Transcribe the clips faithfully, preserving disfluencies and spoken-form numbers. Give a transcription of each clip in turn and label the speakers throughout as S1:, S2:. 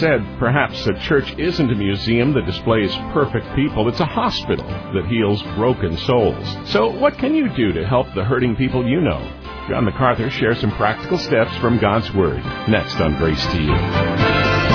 S1: said, perhaps a church isn't a museum that displays perfect people. It's a hospital that heals broken souls. So what can you do to help the hurting people you know? John MacArthur shares some practical steps from God's Word. Next on Grace to You.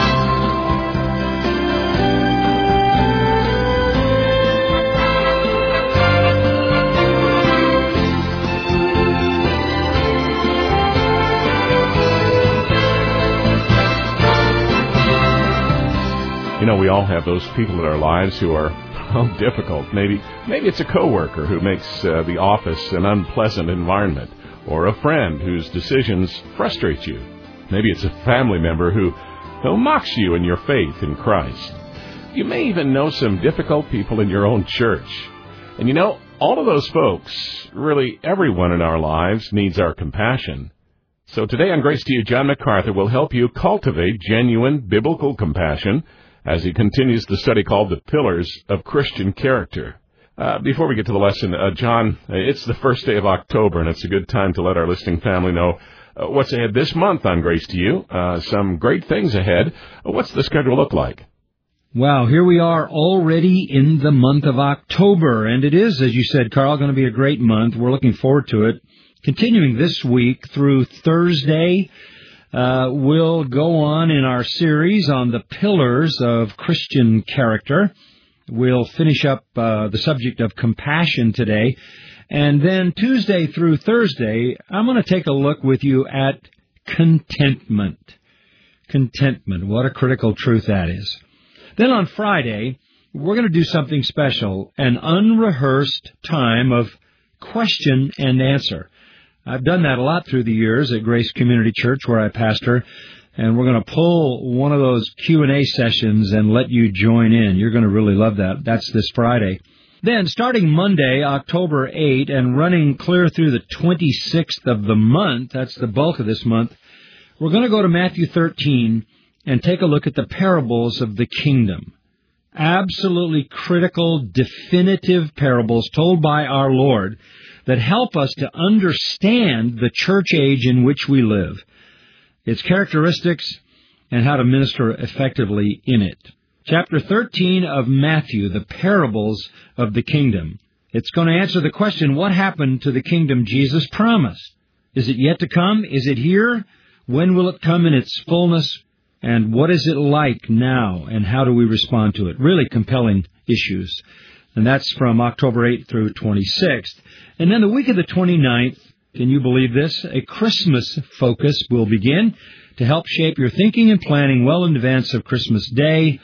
S1: You know, we all have those people in our lives who are well, difficult. Maybe maybe it's a coworker who makes uh, the office an unpleasant environment, or a friend whose decisions frustrate you. Maybe it's a family member who, who mocks you in your faith in Christ. You may even know some difficult people in your own church. And you know, all of those folks, really everyone in our lives, needs our compassion. So today on Grace to You, John MacArthur will help you cultivate genuine biblical compassion as he continues the study called The Pillars of Christian Character. Uh, before we get to the lesson, uh, John, it's the first day of October, and it's a good time to let our listening family know uh, what's ahead this month on Grace to You. Uh, some great things ahead. Uh, what's the schedule look like?
S2: Wow, here we are already in the month of October, and it is, as you said, Carl, going to be a great month. We're looking forward to it. Continuing this week through Thursday, Uh, we'll go on in our series on the pillars of Christian character. We'll finish up uh, the subject of compassion today. And then Tuesday through Thursday, I'm going to take a look with you at contentment. Contentment. What a critical truth that is. Then on Friday, we're going to do something special, an unrehearsed time of question and answer. I've done that a lot through the years at Grace Community Church, where I pastor, and we're going to pull one of those Q and A sessions and let you join in. You're going to really love that. That's this Friday. Then, starting Monday, October eighth, and running clear through the twenty-sixth of the month, that's the bulk of this month, we're going to go to Matthew thirteen and take a look at the parables of the kingdom. Absolutely critical, definitive parables told by our Lord that help us to understand the church age in which we live, its characteristics, and how to minister effectively in it. Chapter thirteen of Matthew, the parables of the kingdom. It's going to answer the question, what happened to the kingdom Jesus promised? Is it yet to come? Is it here? When will it come in its fullness? And what is it like now? And how do we respond to it? Really compelling issues. And that's from October eighth through twenty-sixth. And then the week of the twenty-ninth, can you believe this? A Christmas focus will begin to help shape your thinking and planning well in advance of Christmas Day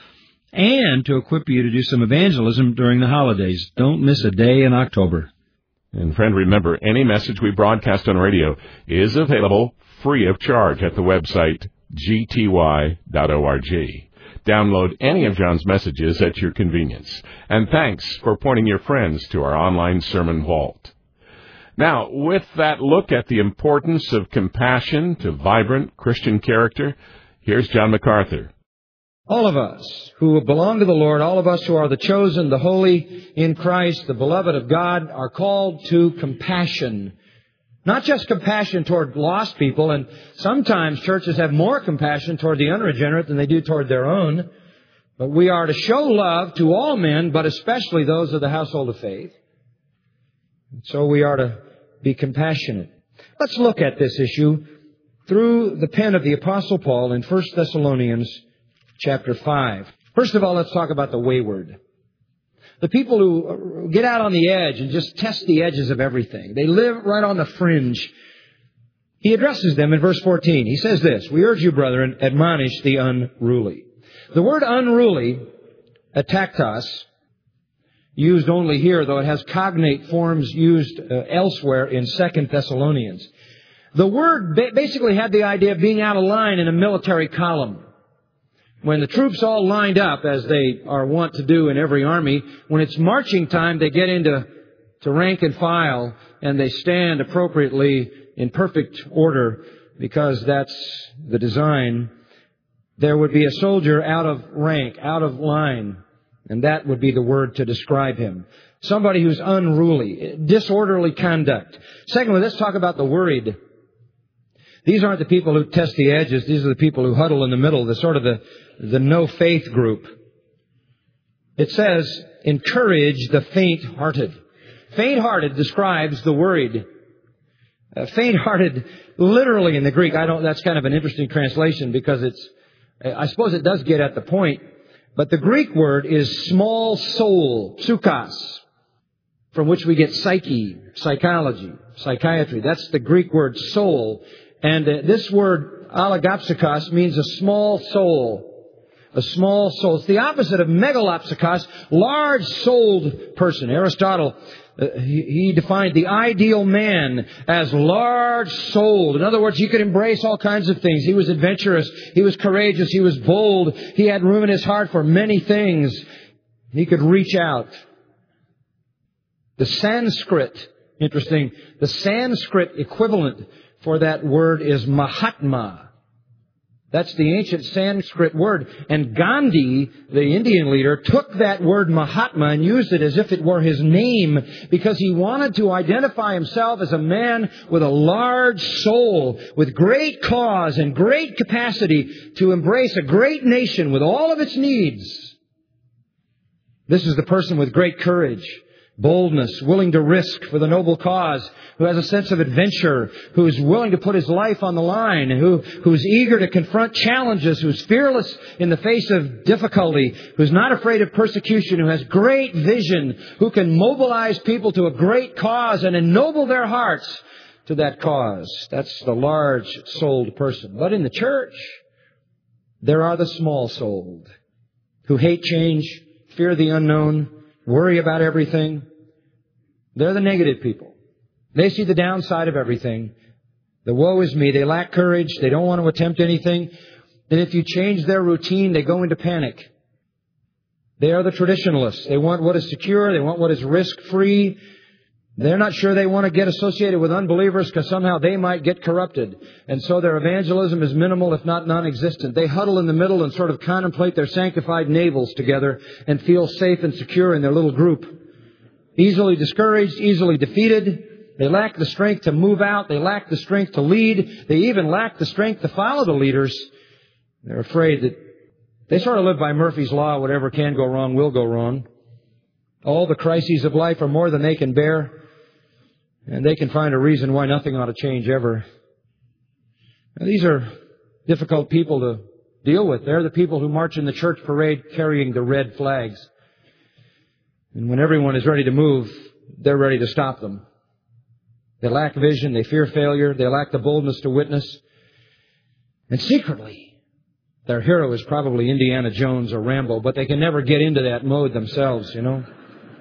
S2: and to equip you to do some evangelism during the holidays. Don't miss a day in October.
S1: And friend, remember, any message we broadcast on radio is available free of charge at the website g t y dot org. Download any of John's messages at your convenience. And thanks for pointing your friends to our online sermon vault. Now, with that look at the importance of compassion to vibrant Christian character, here's John MacArthur.
S3: All of us who belong to the Lord, all of us who are the chosen, the holy in Christ, the beloved of God, are called to compassion. Not just compassion toward lost people, and sometimes churches have more compassion toward the unregenerate than they do toward their own. But we are to show love to all men, but especially those of the household of faith. So we are to be compassionate. Let's look at this issue through the pen of the Apostle Paul in First Thessalonians chapter five. First of all, let's talk about the wayward. The people who get out on the edge and just test the edges of everything. They live right on the fringe. He addresses them in verse fourteen. He says this, "We urge you, brethren, admonish the unruly." The word unruly, ataktos, used only here, though it has cognate forms used uh, elsewhere in Second Thessalonians. The word ba- basically had the idea of being out of line in a military column. When the troops all lined up, as they are wont to do in every army, when it's marching time, they get into to rank and file, and they stand appropriately in perfect order, because that's the design. There would be a soldier out of rank, out of line, and that would be the word to describe him. Somebody who's unruly, disorderly conduct. Secondly, let's talk about the worried. These aren't the people who test the edges. These are the people who huddle in the middle, the sort of the, the no-faith group. It says, encourage the faint-hearted. Faint-hearted describes the worried. Uh, faint-hearted, literally in the Greek, I don't, that's kind of an interesting translation because it's, I suppose it does get at the point, but the Greek word is small soul, psychos, from which we get psyche, psychology, psychiatry. That's the Greek word soul. And uh, this word, alagopsychos, means a small soul. A small soul. It's the opposite of megalopsychos, large-souled person. Aristotle, uh, he, he defined the ideal man as large-souled. In other words, he could embrace all kinds of things. He was adventurous. He was courageous. He was bold. He had room in his heart for many things. He could reach out. The Sanskrit, interesting, the Sanskrit equivalent for that word is Mahatma. That's the ancient Sanskrit word. And Gandhi, the Indian leader, took that word Mahatma and used it as if it were his name because he wanted to identify himself as a man with a large soul, with great cause and great capacity to embrace a great nation with all of its needs. This is the person with great courage, boldness, willing to risk for the noble cause, who has a sense of adventure, who is willing to put his life on the line, who who's eager to confront challenges, who's fearless in the face of difficulty, who's not afraid of persecution, who has great vision, who can mobilize people to a great cause and ennoble their hearts to that cause. That's the large-souled person. But in the church, there are the small-souled, who hate change, fear the unknown, worry about everything. They're the negative people. They see the downside of everything. The woe is me. They lack courage. They don't want to attempt anything. And if you change their routine, they go into panic. They are the traditionalists. They want what is secure. They want what is risk-free. They're not sure they want to get associated with unbelievers because somehow they might get corrupted. And so their evangelism is minimal, if not non-existent. They huddle in the middle and sort of contemplate their sanctified navels together and feel safe and secure in their little group. Easily discouraged, easily defeated. They lack the strength to move out. They lack the strength to lead. They even lack the strength to follow the leaders. They're afraid that they sort of live by Murphy's Law. Whatever can go wrong will go wrong. All the crises of life are more than they can bear. And they can find a reason why nothing ought to change ever. Now, these are difficult people to deal with. They're the people who march in the church parade carrying the red flags. And when everyone is ready to move, they're ready to stop them. They lack vision. They fear failure. They lack the boldness to witness. And secretly, their hero is probably Indiana Jones or Rambo, but they can never get into that mode themselves, you know.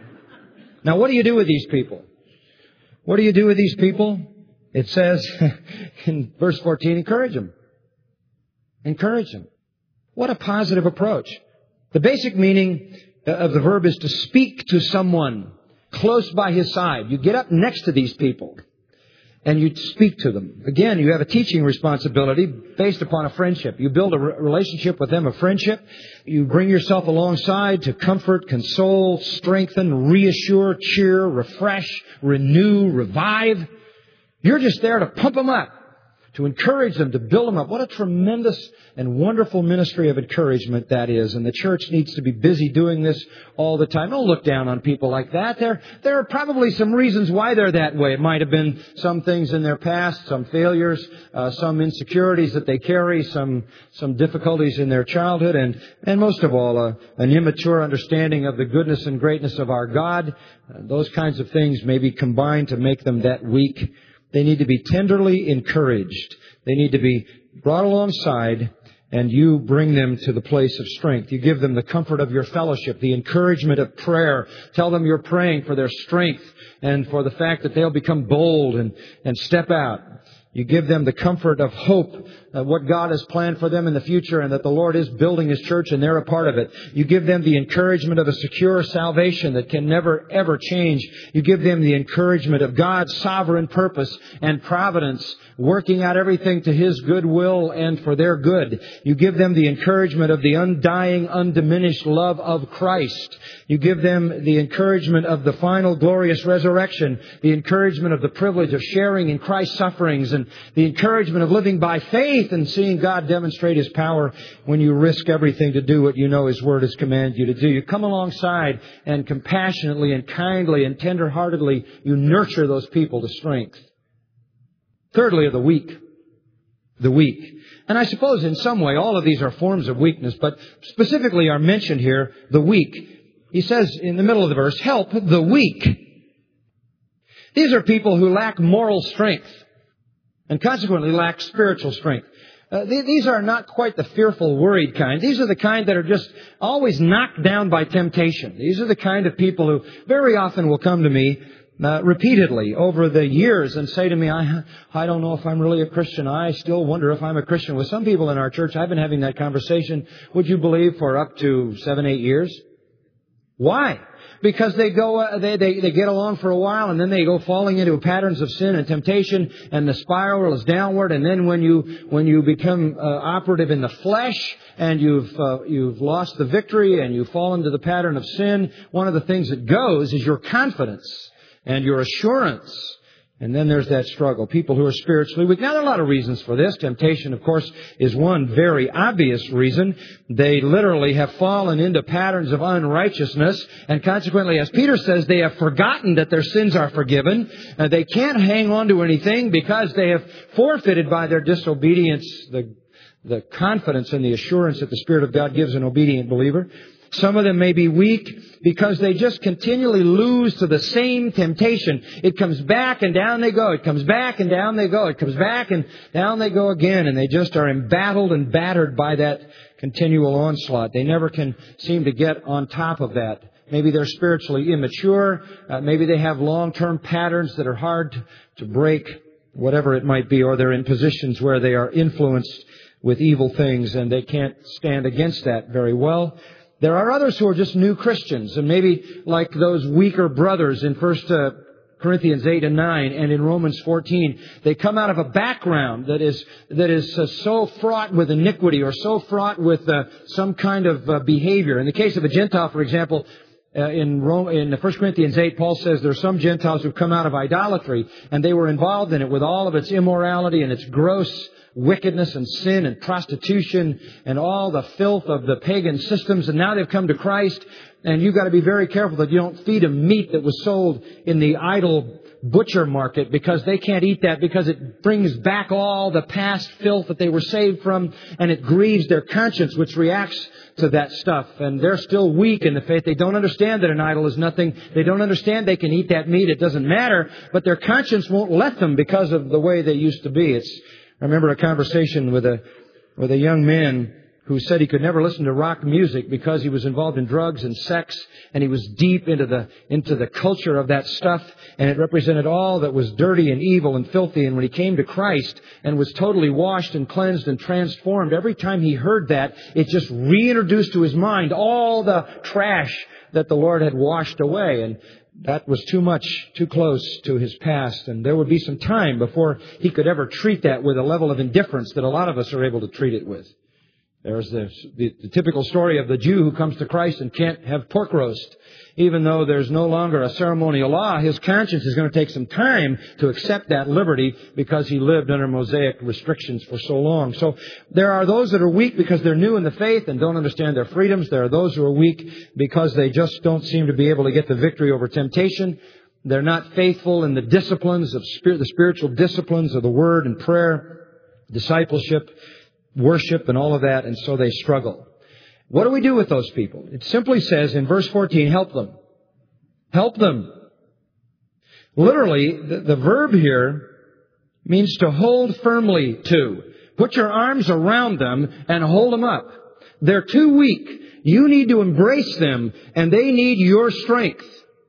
S3: Now, what do you do with these people? What do you do with these people? It says in verse fourteen, encourage them. Encourage them. What a positive approach. The basic meaning of the verb is to speak to someone close by his side. You get up next to these people and you speak to them. Again, you have a teaching responsibility based upon a friendship. You build a relationship with them, a friendship. You bring yourself alongside to comfort, console, strengthen, reassure, cheer, refresh, renew, revive. You're just there to pump them up, to encourage them, to build them up. What a tremendous and wonderful ministry of encouragement that is. And the church needs to be busy doing this all the time. Don't look down on people like that. There, there are probably some reasons why they're that way. It might have been some things in their past, some failures, uh, some insecurities that they carry, some some difficulties in their childhood, and, and most of all, uh, an immature understanding of the goodness and greatness of our God. Uh, those kinds of things may be combined to make them that weak. They need to be tenderly encouraged. They need to be brought alongside, and you bring them to the place of strength. You give them the comfort of your fellowship, the encouragement of prayer. Tell them you're praying for their strength and for the fact that they'll become bold and, and step out. You give them the comfort of hope, of what God has planned for them in the future, and that the Lord is building His church and they're a part of it. You give them the encouragement of a secure salvation that can never, ever change. You give them the encouragement of God's sovereign purpose and providence, working out everything to His good will and for their good. You give them the encouragement of the undying, undiminished love of Christ. You give them the encouragement of the final glorious resurrection, the encouragement of the privilege of sharing in Christ's sufferings and and the encouragement of living by faith and seeing God demonstrate His power when you risk everything to do what you know His Word has commanded you to do. You come alongside and compassionately and kindly and tenderheartedly you nurture those people to strength. Thirdly, of the weak. The weak. And I suppose in some way all of these are forms of weakness, but specifically are mentioned here, the weak. He says in the middle of the verse, help the weak. These are people who lack moral strength and consequently lack spiritual strength. Uh, th- these are not quite the fearful, worried kind. These are the kind that are just always knocked down by temptation. These are the kind of people who very often will come to me Uh, repeatedly over the years and say to me, I, I don't know if I'm really a Christian. I still wonder if I'm a Christian. With some people in our church, I've been having that conversation, would you believe, for up to seven, eight years. Why? Because they go, uh, they, they, they get along for a while and then they go falling into patterns of sin and temptation and the spiral is downward. And then when you, when you become uh, operative in the flesh and you've, uh, you've lost the victory and you fall into the pattern of sin, one of the things that goes is your confidence and your assurance. And then there's that struggle. People who are spiritually weak. Now, there are a lot of reasons for this. Temptation, of course, is one very obvious reason. They literally have fallen into patterns of unrighteousness. And consequently, as Peter says, they have forgotten that their sins are forgiven. Uh, they can't hang on to anything because they have forfeited by their disobedience the, the confidence and the assurance that the Spirit of God gives an obedient believer. Some of them may be weak because they just continually lose to the same temptation. It comes back and down they go. It comes back and down they go. It comes back and down they go again. And they just are embattled and battered by that continual onslaught. They never can seem to get on top of that. Maybe they're spiritually immature. Uh, maybe they have long-term patterns that are hard to, to break, whatever it might be. Or they're in positions where they are influenced with evil things and they can't stand against that very well. There are others who are just new Christians, and maybe like those weaker brothers in First Corinthians eight and nine and in Romans fourteen, they come out of a background that is that is uh, so fraught with iniquity or so fraught with uh, some kind of uh, behavior. In the case of a Gentile, for example, uh, in Rome, in First Corinthians eight, Paul says there are some Gentiles who've come out of idolatry, and they were involved in it with all of its immorality and its gross wickedness and sin and prostitution and all the filth of the pagan systems. And now they've come to Christ, and you've got to be very careful that you don't feed them meat that was sold in the idol butcher market, because they can't eat that because it brings back all the past filth that they were saved from, and it grieves their conscience, which reacts to that stuff. And they're still weak in the faith. They don't understand that an idol is nothing. They don't understand they can eat that meat. It doesn't matter. But their conscience won't let them because of the way they used to be. It's I remember a conversation with a with a young man who said he could never listen to rock music because he was involved in drugs and sex, and he was deep into the into the culture of that stuff, and it represented all that was dirty and evil and filthy. And when he came to Christ and was totally washed and cleansed and transformed, every time he heard that, it just reintroduced to his mind all the trash that the Lord had washed away. And that was too much, too close to his past. And there would be some time before he could ever treat that with a level of indifference that a lot of us are able to treat it with. There's the, the, the typical story of the Jew who comes to Christ and can't have pork roast. Even though there's no longer a ceremonial law, his conscience is going to take some time to accept that liberty because he lived under Mosaic restrictions for so long. So there are those that are weak because they're new in the faith and don't understand their freedoms. There are those who are weak because they just don't seem to be able to get the victory over temptation. They're not faithful in the disciplines of spirit, the spiritual disciplines of the Word and prayer, discipleship, worship, and all of that, and so they struggle. What do we do with those people? It simply says in verse fourteen, help them. Help them. Literally, the, the verb here means to hold firmly to. Put your arms around them and hold them up. They're too weak. You need to embrace them, and they need your strength.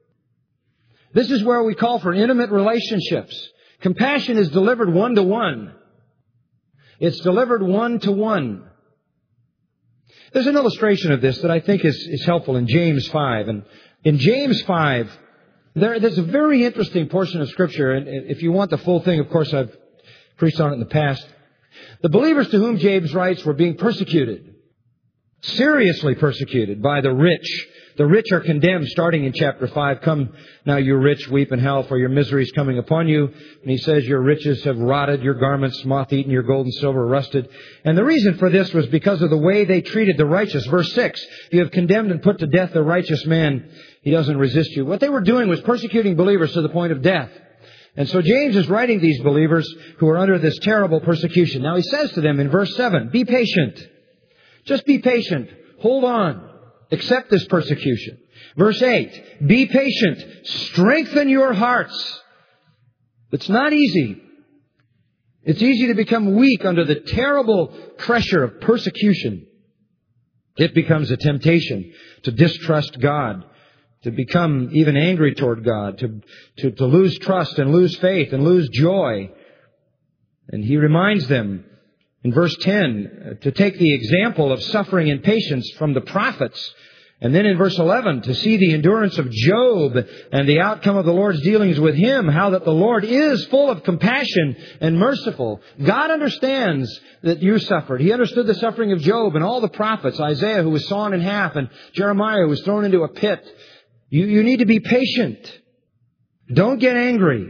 S3: This is where we call for intimate relationships. Compassion is delivered one-to-one. It's delivered one-to-one. There's an illustration of this that I think is, is helpful in James five. And in James five, there, there's a very interesting portion of Scripture. And if you want the full thing, of course, I've preached on it in the past. The believers to whom James writes were being persecuted, seriously persecuted by the rich The rich are condemned, starting in chapter five. Come now, you rich, weep in hell, for your misery is coming upon you. And he says, your riches have rotted, your garments moth-eaten, your gold and silver rusted. And the reason for this was because of the way they treated the righteous. Verse six, you have condemned and put to death the righteous man. He doesn't resist you. What they were doing was persecuting believers to the point of death. And so James is writing these believers who are under this terrible persecution. Now he says to them in verse seven, be patient. Just be patient. Hold on. Accept this persecution. Verse eight, be patient. Strengthen your hearts. It's not easy. It's easy to become weak under the terrible pressure of persecution. It becomes a temptation to distrust God, to become even angry toward God, to, to, to lose trust and lose faith and lose joy. And he reminds them in verse ten to take the example of suffering and patience from the prophets. And then in verse eleven, to see the endurance of Job and the outcome of the Lord's dealings with him, how that the Lord is full of compassion and merciful. God understands that you suffered. He understood the suffering of Job and all the prophets, Isaiah who was sawn in half and Jeremiah who was thrown into a pit. You, you need to be patient. Don't get angry.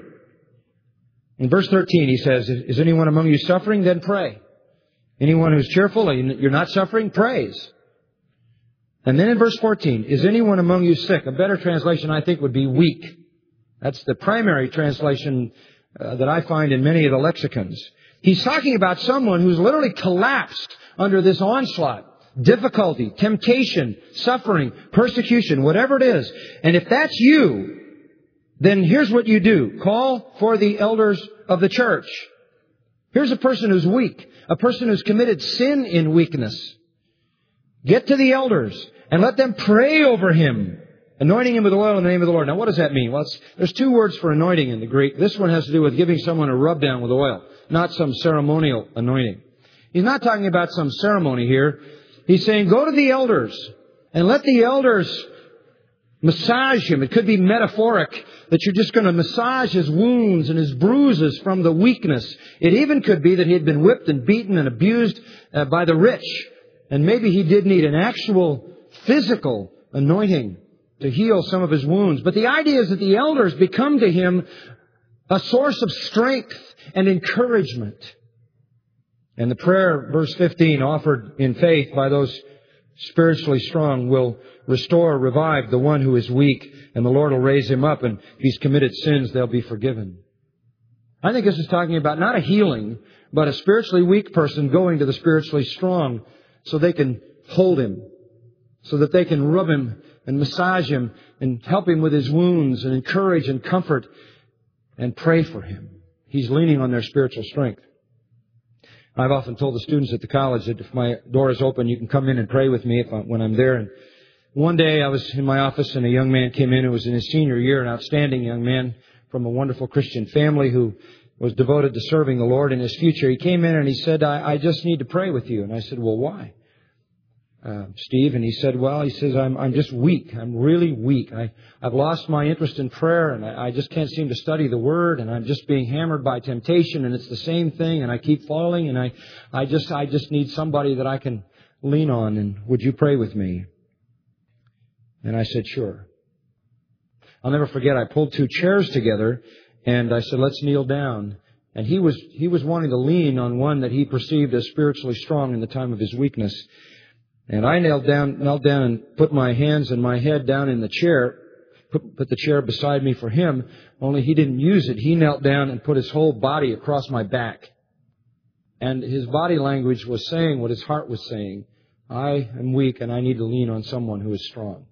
S3: In verse thirteen, he says, is anyone among you suffering? Then pray. Anyone who's cheerful and you're not suffering, praise. And then in verse fourteen, is anyone among you sick? A better translation, I think, would be weak. That's the primary translation uh, that I find in many of the lexicons. He's talking about someone who's literally collapsed under this onslaught, difficulty, temptation, suffering, persecution, whatever it is. And if that's you, then here's what you do. Call for the elders of the church. Here's a person who's weak, a person who's committed sin in weakness. Get to the elders and let them pray over him, anointing him with oil in the name of the Lord. Now, what does that mean? Well, it's, there's two words for anointing in the Greek. This one has to do with giving someone a rub down with oil, not some ceremonial anointing. He's not talking about some ceremony here. He's saying, go to the elders and let the elders massage him. It could be metaphoric that you're just going to massage his wounds and his bruises from the weakness. It even could be that he had been whipped and beaten and abused uh, by the rich. And maybe he did need an actual physical anointing to heal some of his wounds. But the idea is that the elders become to him a source of strength and encouragement. And the prayer, verse fifteen, offered in faith by those spiritually strong will restore, revive the one who is weak, and the Lord will raise him up, and if he's committed sins, they'll be forgiven. I think this is talking about not a healing, but a spiritually weak person going to the spiritually strong so they can hold him, so that they can rub him and massage him and help him with his wounds and encourage and comfort and pray for him. He's leaning on their spiritual strength. I've often told the students at the college that if my door is open, you can come in and pray with me if I, when I'm there. And one day I was in my office and a young man came in who was in his senior year, an outstanding young man from a wonderful Christian family who was devoted to serving the Lord in his future. He came in and he said, I, I just need to pray with you. And I said, well, why? Uh, Steve, and he said, well, he says, I'm, I'm just weak. I'm really weak. I, I've lost my interest in prayer, and I, I just can't seem to study the Word, and I'm just being hammered by temptation, and it's the same thing, and I keep falling, and I, I just, I just need somebody that I can lean on, and would you pray with me? And I said, sure. I'll never forget, I pulled two chairs together, and I said, let's kneel down. And he was, he was wanting to lean on one that he perceived as spiritually strong in the time of his weakness. And I knelt down, knelt down and put my hands and my head down in the chair, put, put the chair beside me for him, only he didn't use it. He knelt down and put his whole body across my back. And his body language was saying what his heart was saying. I am weak and I need to lean on someone who is strong.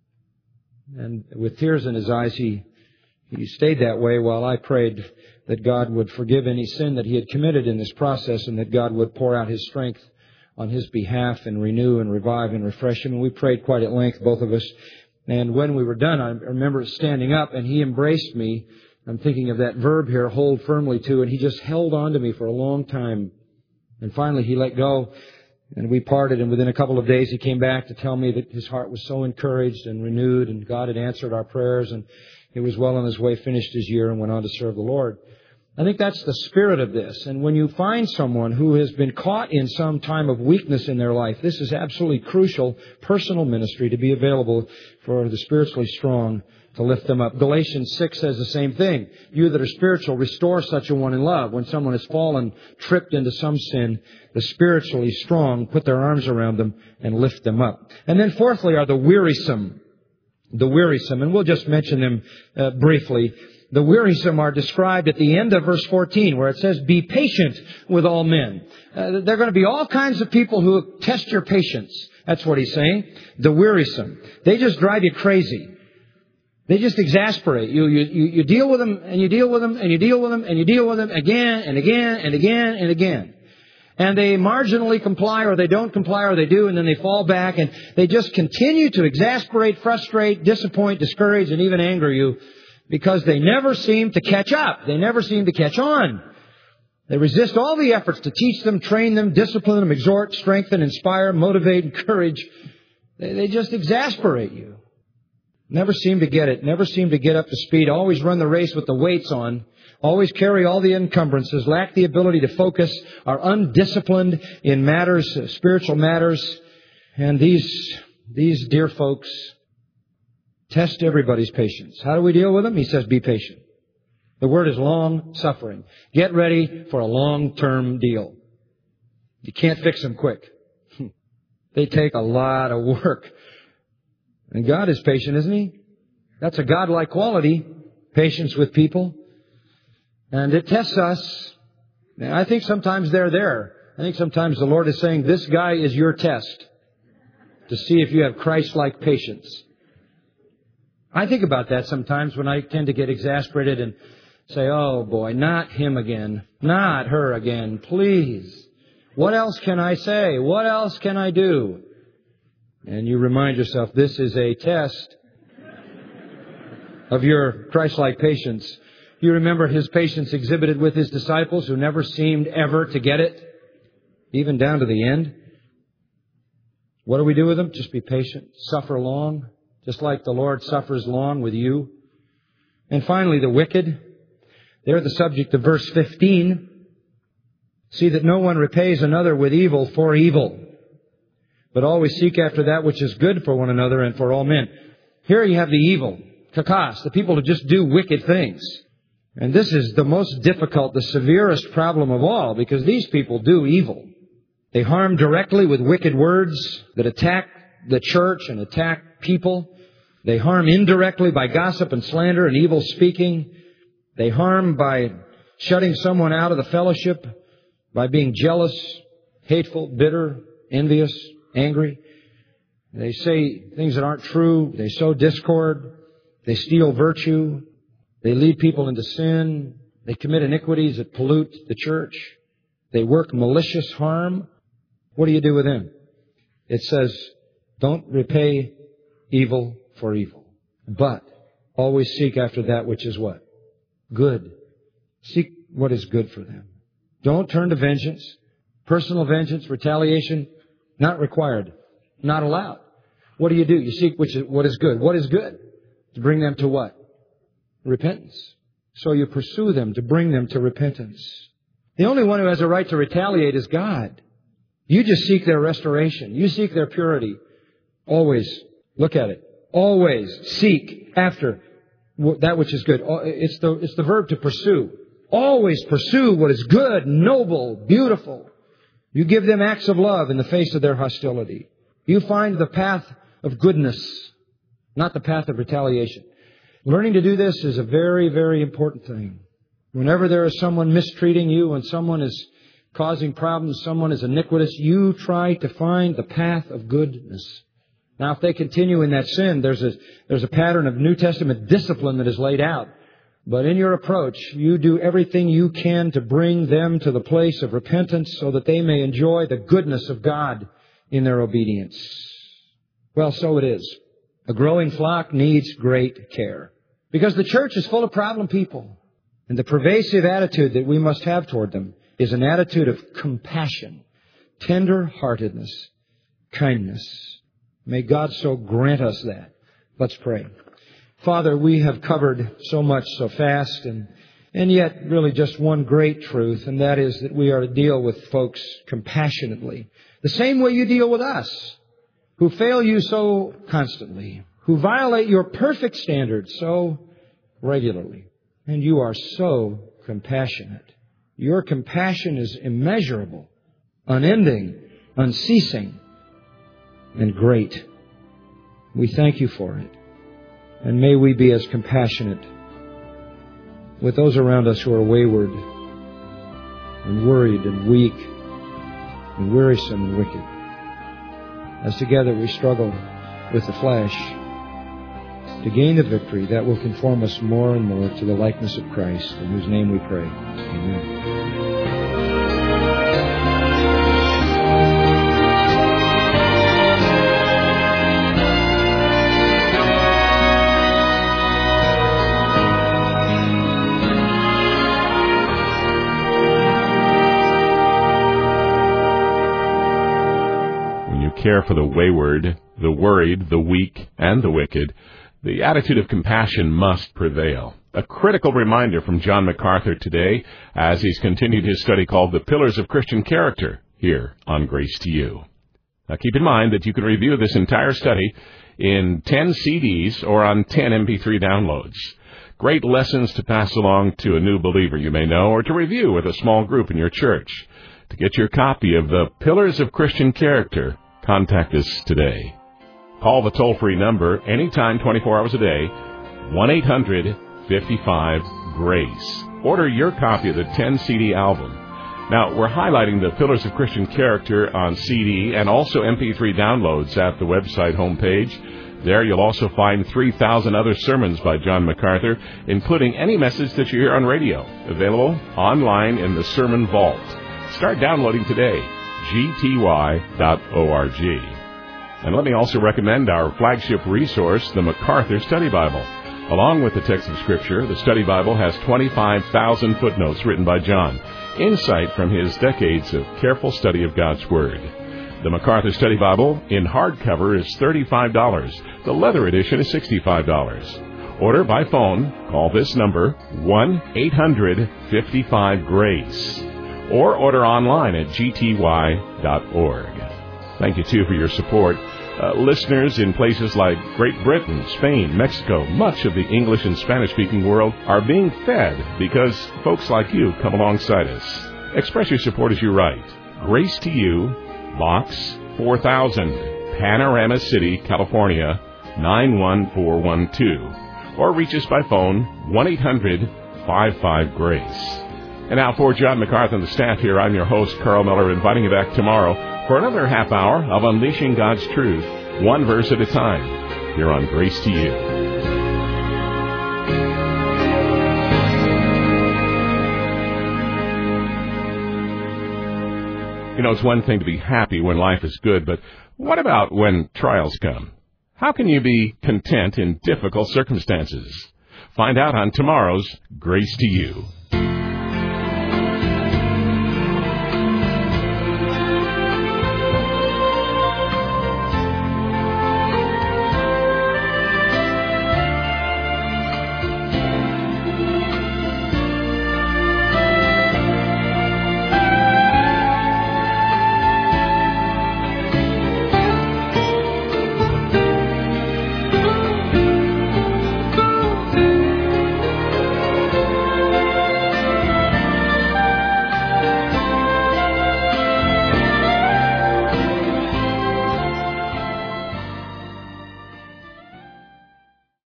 S3: And with tears in his eyes, he, he stayed that way while I prayed that God would forgive any sin that he had committed in this process and that God would pour out His strength on his behalf and renew and revive and refresh him. And we prayed quite at length, both of us. And when we were done, I remember standing up and he embraced me. I'm thinking of that verb here, hold firmly to, and he just held on to me for a long time. And finally he let go and we parted, and within a couple of days he came back to tell me that his heart was so encouraged and renewed and God had answered our prayers and he was well on his way, finished his year and went on to serve the Lord. I think that's the spirit of this. And when you find someone who has been caught in some time of weakness in their life, this is absolutely crucial personal ministry to be available for the spiritually strong to lift them up. Galatians six says the same thing. You that are spiritual, restore such a one in love. When someone has fallen, tripped into some sin, the spiritually strong put their arms around them and lift them up. And then fourthly are the wearisome. The wearisome. And we'll just mention them uh, briefly. The wearisome are described at the end of verse fourteen, where it says, be patient with all men. Uh, there are going to be all kinds of people who test your patience. That's what he's saying. The wearisome. They just drive you crazy. They just exasperate you. You, you. you deal with them, and you deal with them, and you deal with them, and you deal with them again and again and again and again. And they marginally comply, or they don't comply, or they do, and then they fall back, and they just continue to exasperate, frustrate, disappoint, discourage, and even anger you, because they never seem to catch up. They never seem to catch on. They resist all the efforts to teach them, train them, discipline them, exhort, strengthen, inspire, motivate, encourage. They, they just exasperate you. Never seem to get it. Never seem to get up to speed. Always run the race with the weights on. Always carry all the encumbrances. Lack the ability to focus. Are undisciplined in matters, uh, spiritual matters. And these, these dear folks test everybody's patience. How do we deal with them? He says, be patient. The word is long suffering. Get ready for a long-term deal. You can't fix them quick. They take a lot of work. And God is patient, isn't He? That's a God-like quality, patience with people. And it tests us. And I think sometimes they're there. I think sometimes the Lord is saying, this guy is your test to see if you have Christ-like patience. I think about that sometimes when I tend to get exasperated and say, oh boy, not him again, not her again, please. What else can I say? What else can I do? And you remind yourself, this is a test of your Christ-like patience. You remember His patience exhibited with His disciples who never seemed ever to get it, even down to the end. What do we do with them? Just be patient, suffer long, just like the Lord suffers long with you. And finally, the wicked. They're the subject of verse fifteen. See that no one repays another with evil for evil, but always seek after that which is good for one another and for all men. Here you have the evil, kakos, the people who just do wicked things. And this is the most difficult, the severest problem of all, because these people do evil. They harm directly with wicked words that attack the church and attack people. They harm indirectly by gossip and slander and evil speaking. They harm by shutting someone out of the fellowship, by being jealous, hateful, bitter, envious, angry. They say things that aren't true. They sow discord. They steal virtue. They lead people into sin. They commit iniquities that pollute the church. They work malicious harm. What do you do with them? It says, don't repay evil for evil, but always seek after that which is what? Good. Seek what is good for them. Don't turn to vengeance. Personal vengeance, retaliation, not required, not allowed. What do you do? You seek which is, what is good. What is good? To bring them to what? Repentance. So you pursue them to bring them to repentance. The only one who has a right to retaliate is God. You just seek their restoration. You seek their purity. Always, look at it. Always seek after that which is good. It's the, it's the verb to pursue. Always pursue what is good, noble, beautiful. You give them acts of love in the face of their hostility. You find the path of goodness, not the path of retaliation. Learning to do this is a very, very important thing. Whenever there is someone mistreating you, when someone is causing problems, someone is iniquitous, you try to find the path of goodness. Now, if they continue in that sin, there's a, there's a pattern of New Testament discipline that is laid out. But in your approach, you do everything you can to bring them to the place of repentance so that they may enjoy the goodness of God in their obedience. Well, so it is. A growing flock needs great care because the church is full of problem people. And the pervasive attitude that we must have toward them is an attitude of compassion, tender-heartedness, kindness. May God so grant us that. Let's pray. Father, we have covered so much so fast, and And yet, really just one great truth, and that is that we are to deal with folks compassionately. The same way you deal with us, who fail you so constantly, who violate your perfect standards so regularly. And you are so compassionate. Your compassion is immeasurable, unending, unceasing, and great. We thank you for it. And may we be as compassionate with those around us who are wayward and worried and weak and wearisome and wicked, as together we struggle with the flesh to gain the victory that will conform us more and more to the likeness of Christ, in whose name we pray. Amen.
S1: Care for the wayward, the worried, the weak, and the wicked, the attitude of compassion must prevail. A critical reminder from John MacArthur today as he's continued his study called The Pillars of Christian Character here on Grace to You. Now keep in mind that you can review this entire study in ten C Ds or on ten M P three downloads. Great lessons to pass along to a new believer you may know, or to review with a small group in your church. To get your copy of The Pillars of Christian Character, contact us today. Call the toll-free number anytime, twenty-four hours a day, one eight hundred fifty-five GRACE. Order your copy of the ten C D album. Now, we're highlighting the Pillars of Christian Character on C D and also M P three downloads at the website homepage. There you'll also find three thousand other sermons by John MacArthur, including any message that you hear on radio, available online in the Sermon Vault. Start downloading today. G T Y dot org. And let me also recommend our flagship resource, the MacArthur Study Bible. Along with the text of Scripture, the Study Bible has twenty-five thousand footnotes written by John, insight from his decades of careful study of God's Word. The MacArthur Study Bible in hardcover is thirty-five dollars. The leather edition is sixty-five dollars. Order by phone. Call this number, one eight hundred fifty-five GRACE. Or order online at G T Y dot org. Thank you, too, for your support. Uh, listeners in places like Great Britain, Spain, Mexico, much of the English and Spanish-speaking world are being fed because folks like you come alongside us. Express your support as you write. Grace to You, Box four thousand, Panorama City, California, nine one four one two. Or reach us by phone, one eight hundred fifty-five GRACE. And now for John MacArthur and the staff here, I'm your host, Carl Miller, inviting you back tomorrow for another half hour of Unleashing God's Truth, one verse at a time, here on Grace to You. You know, it's one thing to be happy when life is good, but what about when trials come? How can you be content in difficult circumstances? Find out on tomorrow's Grace to You.